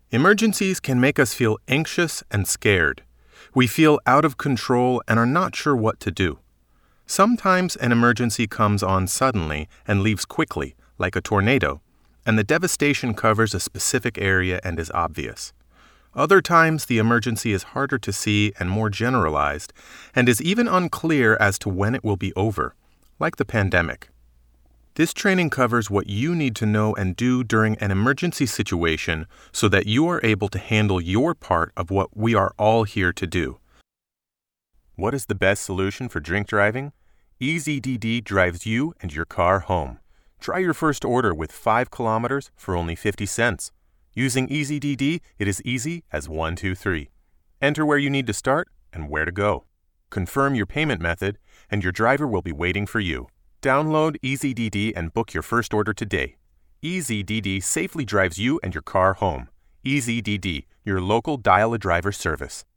Emergencies can make us feel anxious and scared. We feel out of control and are not sure what to do. Sometimes an emergency comes on suddenly and leaves quickly, like a tornado, and the devastation covers a specific area and is obvious. Other times, the emergency is harder to see and more generalized, and is even unclear as to when it will be over, like the pandemic. This training covers what you need to know and do during an emergency situation so that you are able to handle your part of what we are all here to do. What is the best solution for drink driving? EasyDD drives you and your car home. Try your first order with 5 kilometers for only 50 cents. Using EasyDD, it is easy as 1, 2, 3. Enter where you need to start and where to go. Confirm your payment method, and your driver will be waiting for you. Download EasyDD and book your first order today. EasyDD safely drives you and your car home. EasyDD, your local dial-a-driver service.